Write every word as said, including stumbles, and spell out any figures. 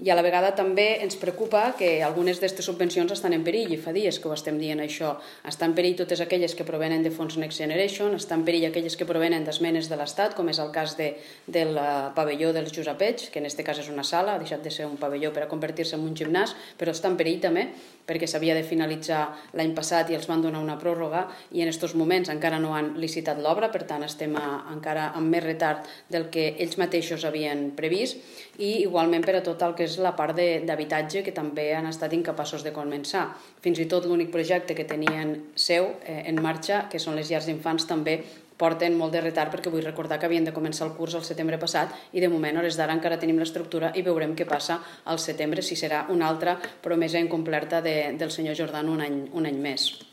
I a la vegada també ens preocupa que algunes d'aquestes subvencions estan en perill, i fa dies que ho estem dient això. Estan en perill totes aquelles que provenen de fons Next Generation, estan en perill aquelles que provenen d'esmenes de l'Estat, com és el cas de, del pavelló dels Josepets, que en aquest cas és una sala, ha deixat de ser un pavelló per a convertir-se en un gimnàs, però està en perill també perquè s'havia de finalitzar l'any passat i els van donar una pròrroga i en aquests moments encara no han licitat l'obra, per tant estem a, encara amb més retard del que ells mateixos havien previst, i igualment per a tot el que és la part d'habitatge, que també han estat incapaços de començar. Fins i tot l'únic projecte que tenien seu eh, en marxa, que són les llars d'infants, també porten molt de retard, perquè vull recordar que havien de començar el curs el setembre passat i de moment, a hores d'ara, encara tenim l'estructura i veurem què passa al setembre, si serà una altra promesa incomplerta de, del senyor Jordano un any, un any més.